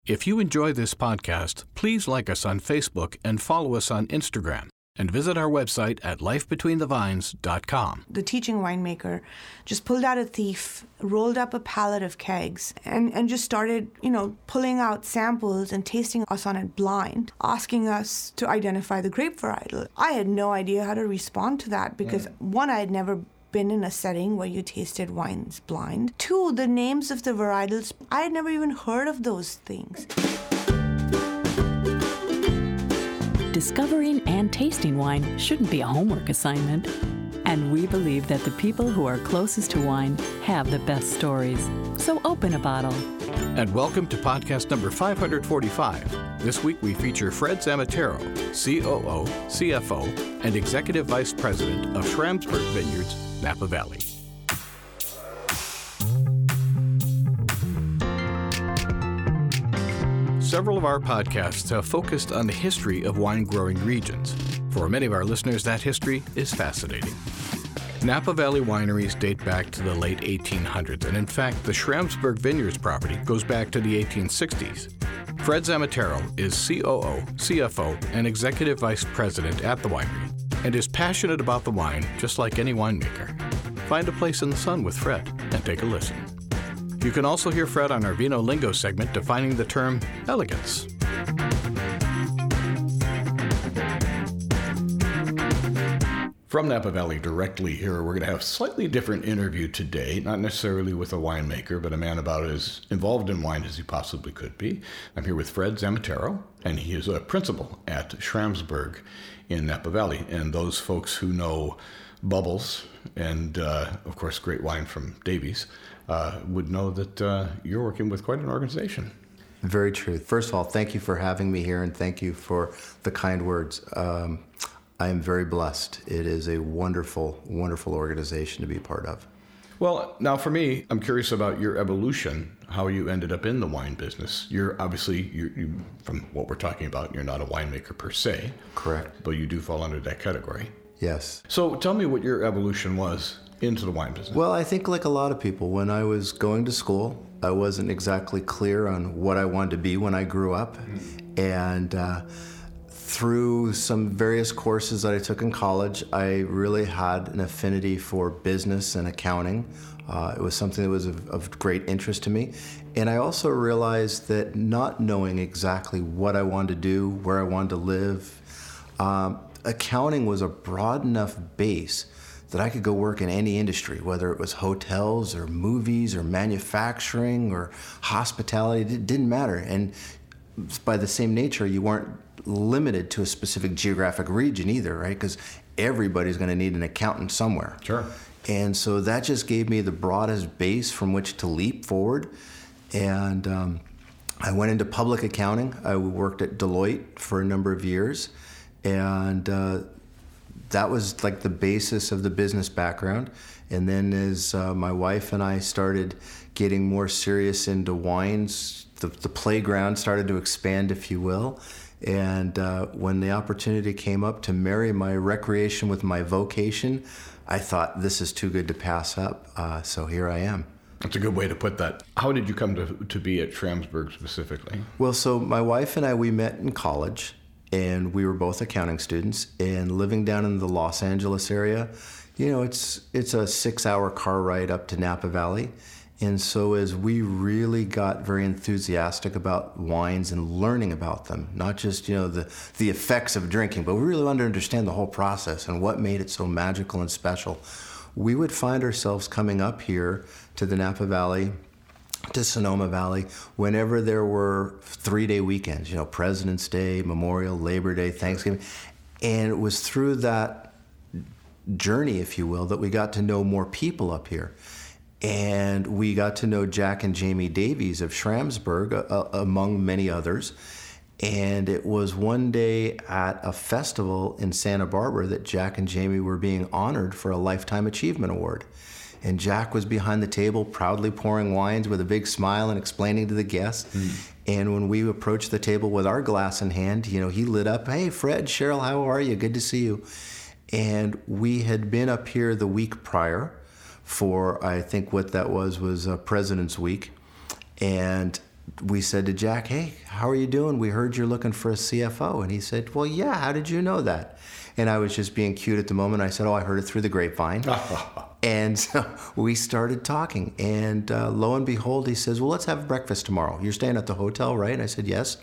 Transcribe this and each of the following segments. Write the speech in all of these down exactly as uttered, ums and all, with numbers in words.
If you enjoy this podcast, please like us on Facebook and follow us on Instagram. And visit our website at life between the vines dot com. The teaching winemaker just pulled out a thief, rolled up a pallet of kegs, and, and just started, you know, pulling out samples and tasting us on it blind, asking us to identify the grape varietal. I had no idea how to respond to that because, mm. one, I had never been in a setting where you tasted wines blind. Two, the names of the varietals, I had never even heard of those things. Discovering and tasting wine shouldn't be a homework assignment. And we believe that the people who are closest to wine have the best stories. So open a bottle. And welcome to podcast number five forty-five. This week we feature Fred Zamatero, C O O, C F O, and Executive Vice President of Schramsberg Vineyards, Napa Valley. Several of our podcasts have focused on the history of wine-growing regions. For many of our listeners, that history is fascinating. Napa Valley wineries date back to the late eighteen hundreds, and in fact, the Schramsberg Vineyards property goes back to the eighteen sixties. Fred Zamatero is C O O, C F O, and Executive Vice President at the winery, and is passionate about the wine just like any winemaker. Find a place in the sun with Fred and take a listen. You can also hear Fred on our Vino Lingo segment defining the term elegance. From Napa Valley directly here, we're going to have a slightly different interview today, not necessarily with a winemaker, but a man about as involved in wine as he possibly could be. I'm here with Fred Zamatero, and he is a principal at Schramsberg in Napa Valley. And those folks who know Bubbles and, uh, of course, great wine from Davies, Uh, would know that uh, you're working with quite an organization. Very true. First of all, thank you for having me here, and thank you for the kind words. Um, I am very blessed. It is a wonderful, wonderful organization to be part of. Well, now for me, I'm curious about your evolution, how you ended up in the wine business. You're obviously, you, you, from what we're talking about, you're not a winemaker per se. Correct. But you do fall under that category. Yes. So tell me what your evolution was into the wine business. Well, I think like a lot of people, when I was going to school, I wasn't exactly clear on what I wanted to be when I grew up. Mm-hmm. And uh, through some various courses that I took in college, I really had an affinity for business and accounting. Uh, it was something that was of, of great interest to me. And I also realized that not knowing exactly what I wanted to do, where I wanted to live, um, accounting was a broad enough base that I could go work in any industry, whether it was hotels or movies or manufacturing or hospitality, it didn't matter. And by the same nature, you weren't limited to a specific geographic region either, right? Because everybody's gonna need an accountant somewhere. Sure. And so that just gave me the broadest base from which to leap forward. And um, I went into public accounting. I worked at Deloitte for a number of years. And uh, that was like the basis of the business background. And then as uh, my wife and I started getting more serious into wines, the, the playground started to expand, if you will. And uh, when the opportunity came up to marry my recreation with my vocation, I thought, this is too good to pass up. Uh, so here I am. That's a good way to put that. How did you come to, to be at Schramsberg specifically? Well, so my wife and I, we met in college. And we were both accounting students, and living down in the Los Angeles area, you know, it's it's a six-hour car ride up to Napa Valley. And so as we really got very enthusiastic about wines and learning about them, not just, you know, the, the effects of drinking, but we really wanted to understand the whole process and what made it so magical and special, we would find ourselves coming up here to the Napa Valley, to Sonoma Valley, whenever there were three-day weekends, you know, President's Day, Memorial, Labor Day, Thanksgiving. And it was through that journey, if you will, that we got to know more people up here. And we got to know Jack and Jamie Davies of Schramsberg, uh, among many others. And it was one day at a festival in Santa Barbara that Jack and Jamie were being honored for a Lifetime Achievement Award. And Jack was behind the table, proudly pouring wines with a big smile and explaining to the guests. Mm. And when we approached the table with our glass in hand, you know, he lit up, "Hey, Fred, Cheryl, how are you? Good to see you." And we had been up here the week prior for, I think what that was, was uh, President's Week. And we said to Jack, hey, how are you doing? We heard you're looking for a C F O. And he said, well, yeah, how did you know that? And I was just being cute at the moment. I said, oh, I heard it through the grapevine. And so we started talking. And uh, lo and behold, he says, well, let's have breakfast tomorrow. You're staying at the hotel, right? And I said, yes.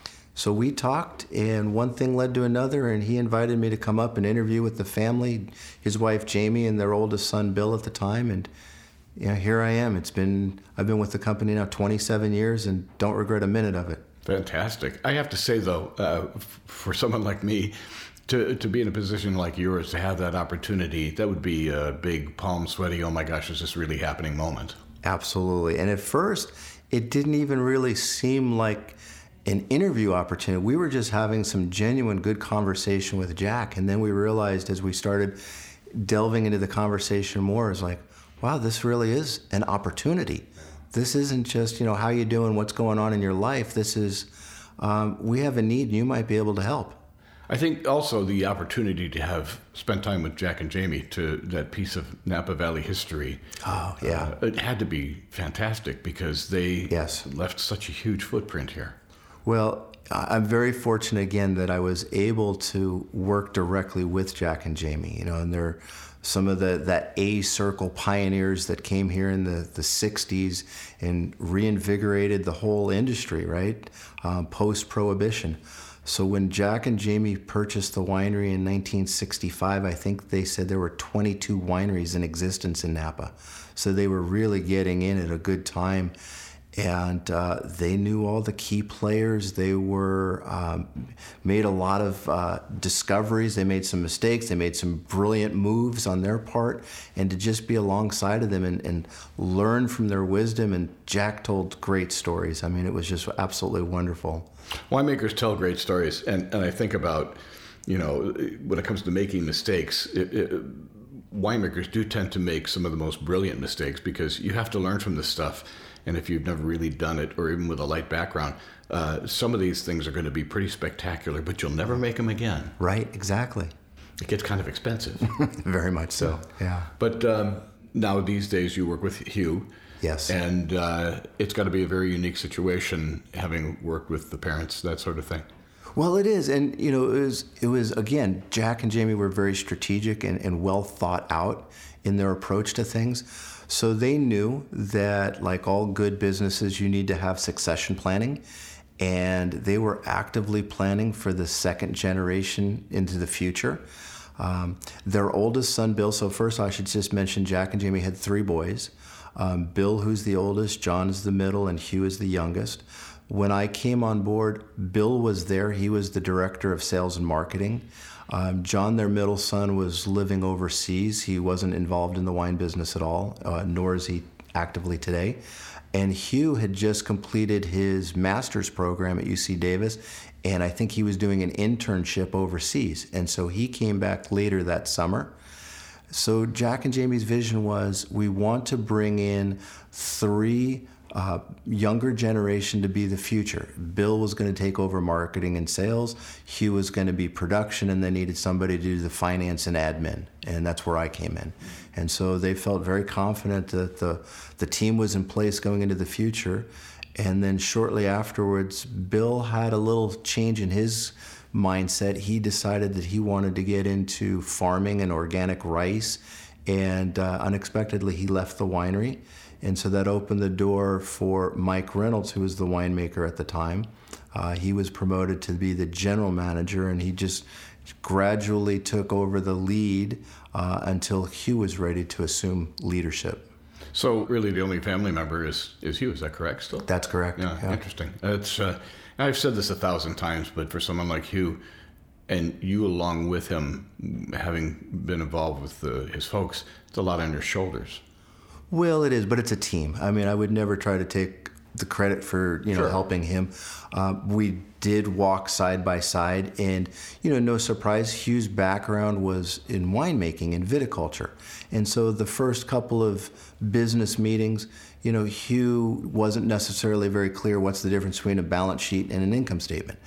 So we talked, and one thing led to another, and he invited me to come up and interview with the family, his wife, Jamie, and their oldest son, Bill, at the time. And you know, here I am. It's been, I've been with the company now twenty-seven years and don't regret a minute of it. Fantastic. I have to say, though, uh, f- for someone like me, To to be in a position like yours, to have that opportunity, that would be a big palm sweaty, oh my gosh, is this really happening moment. Absolutely. And at first, it didn't even really seem like an interview opportunity. We were just having some genuine good conversation with Jack. And then we realized as we started delving into the conversation more, it's like, wow, this really is an opportunity. This isn't just, you know, how you doing, what's going on in your life. This is, um, we have a need and you might be able to help. I think also the opportunity to have spent time with Jack and Jamie, to that piece of Napa Valley history. Oh, yeah. Uh, it had to be fantastic because they yes. left such a huge footprint here. Well, I'm very fortunate again that I was able to work directly with Jack and Jamie, you know, and they're some of the that A Circle pioneers that came here in the, the sixties and reinvigorated the whole industry, right? Um, post-Prohibition. So when Jack and Jamie purchased the winery in nineteen sixty-five, I think they said there were twenty-two wineries in existence in Napa. So they were really getting in at a good time. And uh, they knew all the key players. They were um, made a lot of uh, discoveries. They made some mistakes. They made some brilliant moves on their part. And to just be alongside of them and, and learn from their wisdom. And Jack told great stories. I mean, it was just absolutely wonderful. Winemakers tell great stories, and, and I think about, you know, when it comes to making mistakes, it, it, winemakers do tend to make some of the most brilliant mistakes because you have to learn from this stuff. And if you've never really done it, or even with a light background, uh, some of these things are going to be pretty spectacular, but you'll never make them again. Right, exactly. It gets kind of expensive. Very much so, yeah. But um, now these days you work with Hugh. Yes. And uh, it's got to be a very unique situation, having worked with the parents, that sort of thing. Well, it is. And, you know, it was, it was again, Jack and Jamie were very strategic and, and well thought out in their approach to things. So they knew that, like all good businesses, you need to have succession planning. And they were actively planning for the second generation into the future. Um, their oldest son, Bill, so first I should just mention Jack and Jamie had three boys. Um, Bill, who's the oldest, John is the middle, and Hugh is the youngest. When I came on board, Bill was there. He was the director of sales and marketing. Um, John, their middle son, was living overseas. He wasn't involved in the wine business at all, uh, nor is he actively today. And Hugh had just completed his master's program at U C Davis, and I think he was doing an internship overseas. And so he came back later that summer. So Jack and Jamie's vision was, we want to bring in three uh, younger generation to be the future. Bill was going to take over marketing and sales. Hugh was going to be production, and they needed somebody to do the finance and admin. And that's where I came in. And so they felt very confident that the, the team was in place going into the future. And then shortly afterwards, Bill had a little change in his mindset. He decided that he wanted to get into farming and organic rice, and uh, unexpectedly he left the winery. And so that opened the door for Mike Reynolds, who was the winemaker at the time. Uh, he was promoted to be the general manager, and he just gradually took over the lead uh, until Hugh was ready to assume leadership. So really the only family member is, is Hugh, is that correct still? That's correct. Yeah, yeah. Interesting. It's, uh, I've said this a thousand times, but for someone like Hugh, and you along with him, having been involved with the, his folks, it's a lot on your shoulders. Well, it is, but it's a team. I mean, I would never try to take the credit for, you know, sure. helping him. Uh, we did walk side by side, and, you know, no surprise, Hugh's background was in winemaking and viticulture. And so the first couple of business meetings, you know, Hugh wasn't necessarily very clear what's the difference between a balance sheet and an income statement.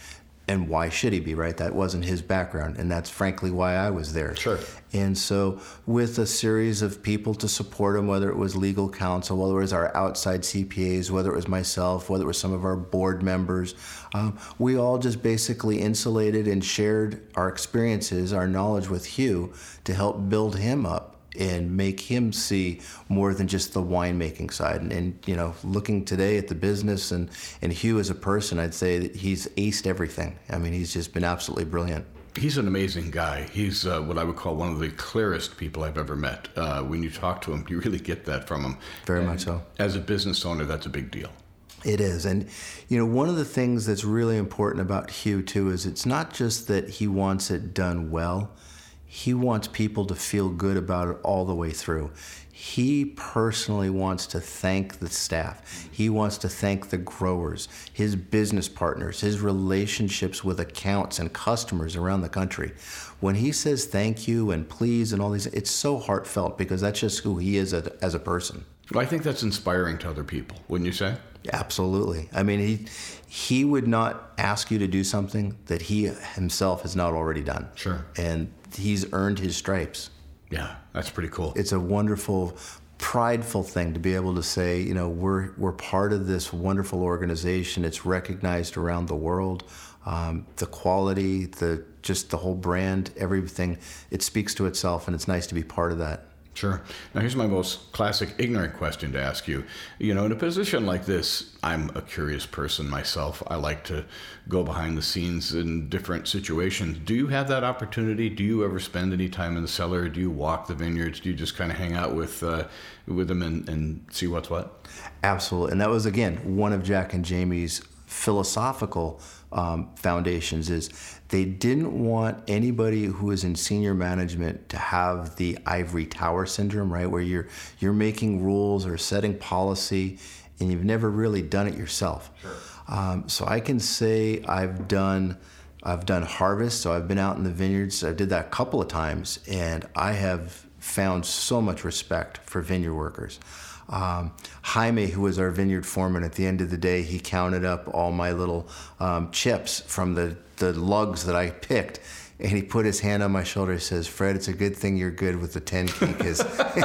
And why should he be, right? That wasn't his background, and that's frankly why I was there. Sure. And so with a series of people to support him, whether it was legal counsel, whether it was our outside C P As, whether it was myself, whether it was some of our board members, um, we all just basically insulated and shared our experiences, our knowledge with Hugh to help build him up and make him see more than just the winemaking side. And, and you know, looking today at the business and, and Hugh as a person, I'd say that he's aced everything. I mean, he's just been absolutely brilliant. He's an amazing guy. He's uh, what I would call one of the clearest people I've ever met. Uh, when you talk to him, you really get that from him. Very and much so. As a business owner, that's a big deal. It is. And, you know, one of the things that's really important about Hugh, too, is it's not just that he wants it done well. He wants people to feel good about it all the way through. He personally wants to thank the staff. He wants to thank the growers, his business partners, his relationships with accounts and customers around the country. When he says thank you and please and all these, it's so heartfelt because that's just who he is as a, as a person. Well, I think that's inspiring to other people, wouldn't you say? Absolutely. I mean, he he would not ask you to do something that he himself has not already done. Sure. And he's earned his stripes. Yeah, that's pretty cool. It's a wonderful, prideful thing to be able to say, you know, we're we're part of this wonderful organization. It's recognized around the world. Um, the quality, the just the whole brand, everything, it speaks to itself, and it's nice to be part of that. Sure. Now, here's my most classic ignorant question to ask you. You know, in a position like this, I'm a curious person myself. I like to go behind the scenes in different situations. Do you have that opportunity? Do you ever spend any time in the cellar? Do you walk the vineyards? Do you just kind of hang out with uh, with them and, and see what's what? Absolutely. And that was, again, one of Jack and Jamie's philosophical um, foundations is they didn't want anybody who is in senior management to have the ivory tower syndrome, right? Where you're you're making rules or setting policy and you've never really done it yourself. Sure. Um, so I can say I've done I've done harvest, so I've been out in the vineyards. I did that a couple of times, and I have found so much respect for vineyard workers. Um, Jaime, who was our vineyard foreman, at the end of the day, he counted up all my little um, chips from the, the lugs that I picked, and he put his hand on my shoulder. He says, "Fred, it's a good thing you're good with the ten key because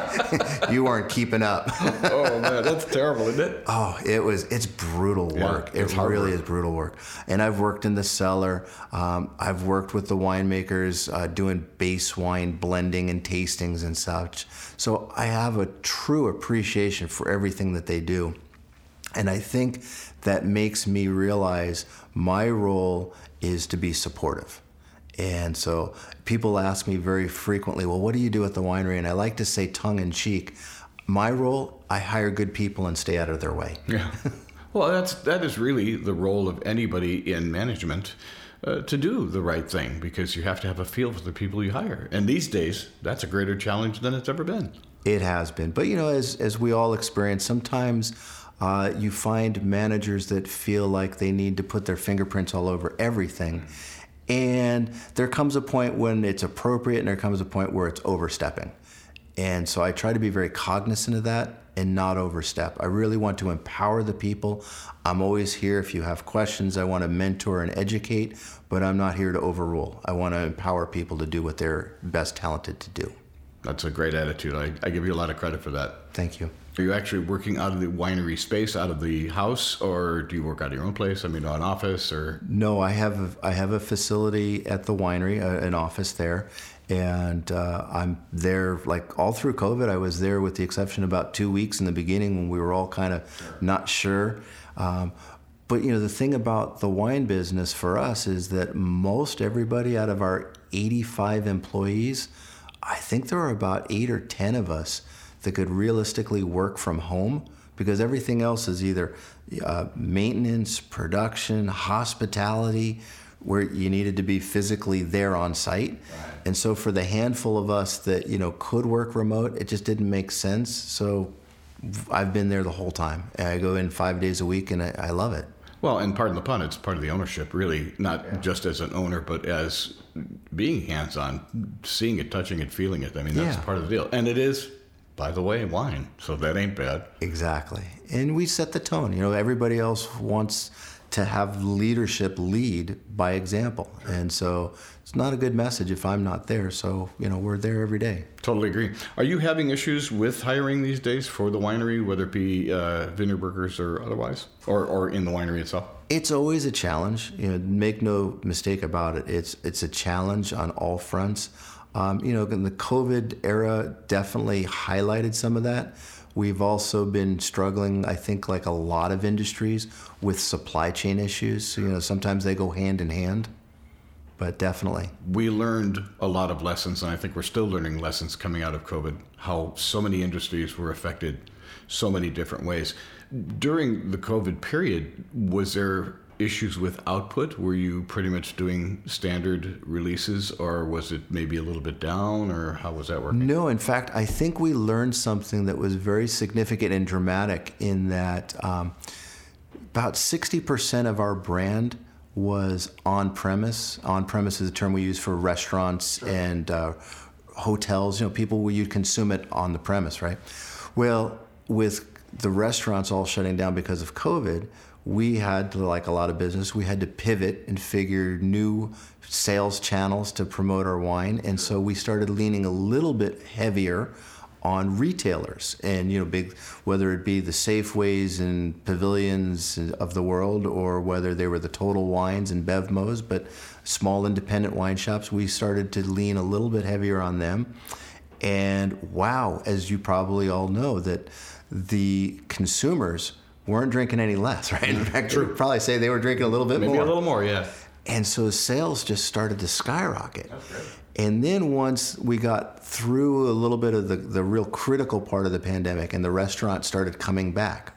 you weren't keeping up." Oh man, that's terrible, isn't it? Oh, it was. It's brutal work. Yeah, it's it hard really work. is brutal work. And I've worked in the cellar. Um, I've worked with the winemakers uh, doing base wine blending and tastings and such. So I have a true appreciation for everything that they do. And I think that makes me realize my role is to be supportive. And so people ask me very frequently, well, what do you do at the winery? And I like to say tongue-in-cheek, my role, I hire good people and stay out of their way. Yeah. Well, that's that is really the role of anybody in management, uh, to do the right thing, because you have to have a feel for the people you hire. And these days, that's a greater challenge than it's ever been. It has been. But, you know, as, as we all experience, sometimes uh, you find managers that feel like they need to put their fingerprints all over everything. And there comes a point when it's appropriate, and there comes a point where it's overstepping. And so I try to be very cognizant of that and not overstep. I really want to empower the people. I'm always here if you have questions. I want to mentor and educate, but I'm not here to overrule. I want to empower people to do what they're best talented to do. That's a great attitude. I, I give you a lot of credit for that. Thank you. Are you actually working out of the winery space, out of the house, or do you work out of your own place? I mean, an office or? No, I have a, I have a facility at the winery, uh, an office there, and uh, I'm there like all through COVID. I was there with the exception of about two weeks in the beginning when we were all kind of sure. not sure. Um, but you know, the thing about the wine business for us is that most everybody out of our eighty-five employees, I think there are about eight or ten of us that could realistically work from home, because everything else is either uh, maintenance, production, hospitality, where you needed to be physically there on site. Right. And so for the handful of us that, you know, could work remote, it just didn't make sense. So I've been there the whole time. I go in five days a week, and I, I love it. Well, and pardon the pun, it's part of the ownership, really, not yeah. just as an owner, but as being hands-on, seeing it, touching it, feeling it. I mean, that's yeah. part of the deal. And it is, by the way, wine, so that ain't bad. Exactly. And we set the tone. You know, everybody else wants to have leadership lead by example. And so it's not a good message if I'm not there. So, you know, we're there every day. Totally agree. Are you having issues with hiring these days for the winery, whether it be uh, vineyard workers or otherwise, or, or in the winery itself? It's always a challenge. You know, make no mistake about it. It's it's a challenge on all fronts. Um, you know, the COVID era definitely highlighted some of that. We've also been struggling, I think, like a lot of industries, with supply chain issues. So, you know, sometimes they go hand in hand, but definitely. We learned a lot of lessons, and I think we're still learning lessons coming out of COVID, how so many industries were affected so many different ways. During the COVID period, was there issues with output? Were you pretty much doing standard releases, or was it maybe a little bit down, or how was that working? No, in fact, I think we learned something that was very significant and dramatic in that um, about sixty percent of our brand was on-premise. On-premise is a term we use for restaurants sure. and uh, hotels, you know, people where you'd consume it on the premise, right? Well, with the restaurants all shutting down because of COVID, we had to, like a lot of business, we had to pivot and figure new sales channels to promote our wine. And so we started leaning a little bit heavier on retailers, and, you know, big, whether it be the Safeways and Pavilions of the world, or whether they were the Total Wines and Bevmos, but small independent wine shops, we started to lean a little bit heavier on them. And wow, as you probably all know, that the consumers weren't drinking any less, right? In fact, True. I'd probably say they were drinking a little bit Maybe more. Maybe a little more, yeah. And so sales just started to skyrocket. And then once we got through a little bit of the, the real critical part of the pandemic and the restaurants started coming back,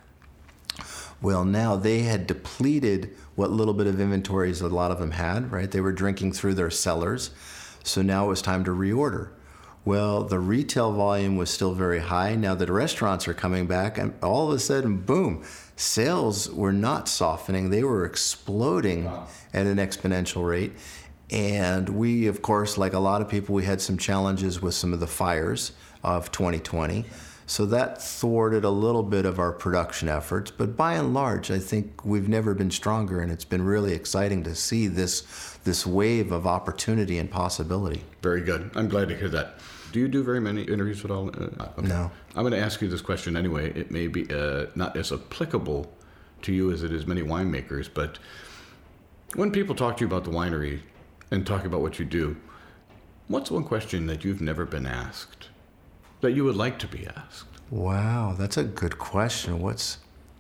well, now they had depleted what little bit of inventories a lot of them had, right? They were drinking through their cellars. So now it was time to reorder. Well, the retail volume was still very high. Now that the restaurants are coming back, and all of a sudden, boom, sales were not softening. They were exploding wow. at an exponential rate. And we, of course, like a lot of people, we had some challenges with some of the fires of twenty twenty. So that thwarted a little bit of our production efforts. But by and large, I think we've never been stronger, and it's been really exciting to see this this wave of opportunity and possibility. Very good. I'm glad to hear that. Do you do very many interviews at all? Uh, okay. No. I'm going to ask you this question anyway. It may be uh, not as applicable to you as it is many winemakers, but when people talk to you about the winery and talk about what you do, what's one question that you've never been asked that you would like to be asked? Wow, that's a good question. What's...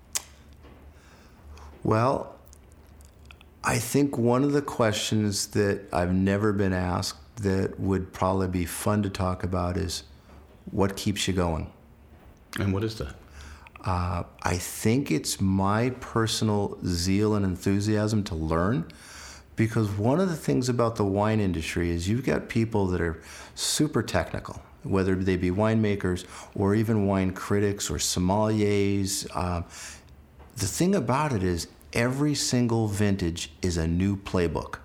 Well, I think one of the questions that I've never been asked that would probably be fun to talk about is, what keeps you going? And what is that? Uh, I think it's my personal zeal and enthusiasm to learn, because one of the things about the wine industry is you've got people that are super technical, whether they be winemakers or even wine critics or sommeliers. Uh, the thing about it is every single vintage is a new playbook.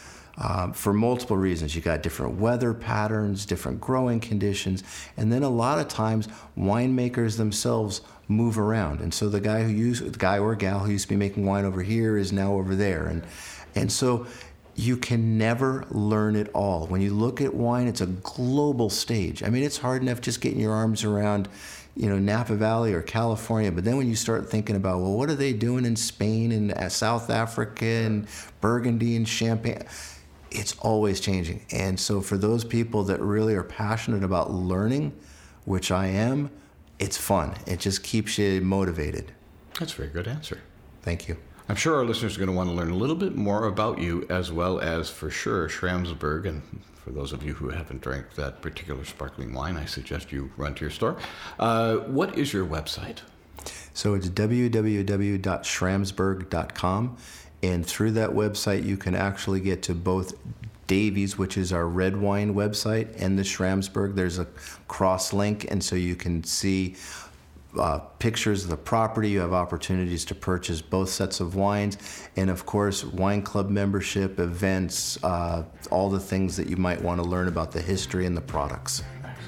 Um, for multiple reasons. You got different weather patterns, different growing conditions, and then a lot of times winemakers themselves move around. And so the guy who used, the guy or gal who used to be making wine over here is now over there, and and so you can never learn it all. When you look at wine, it's a global stage. I mean, it's hard enough just getting your arms around, you know, Napa Valley or California, but then when you start thinking about, well, what are they doing in Spain and South Africa and Burgundy and Champagne? It's always changing. And so for those people that really are passionate about learning, which I am, it's fun. It just keeps you motivated. That's a very good answer. Thank you. I'm sure our listeners are going to want to learn a little bit more about you, as well as, for sure, Schramsberg. And for those of you who haven't drank that particular sparkling wine, I suggest you run to your store. Uh, what is your website? So it's w w w dot schramsberg dot com. And through that website, you can actually get to both Davies, which is our red wine website, and the Schramsberg. There's a cross link, and so you can see uh, pictures of the property. You have opportunities to purchase both sets of wines, and of course, wine club membership, events, uh, all the things that you might want to learn about the history and the products.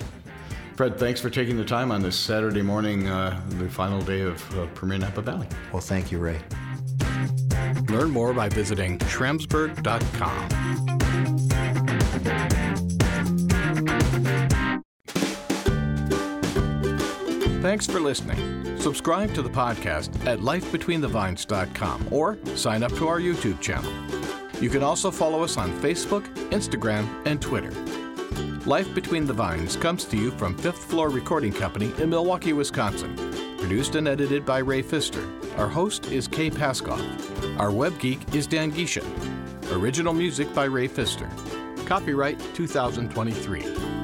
Fred, thanks for taking the time on this Saturday morning, uh, the final day of uh, Premier Napa Valley. Well, thank you, Ray. Learn more by visiting Schramsberg dot com. Thanks for listening. Subscribe to the podcast at life between the vines dot com or sign up to our YouTube channel. You can also follow us on Facebook, Instagram, and Twitter. Life Between the Vines comes to you from Fifth Floor Recording Company in Milwaukee, Wisconsin. Produced and edited by Ray Pfister. Our host is Kay Paskoff. Our web geek is Dan Gisha. Original music by Ray Pfister. Copyright two thousand twenty-three.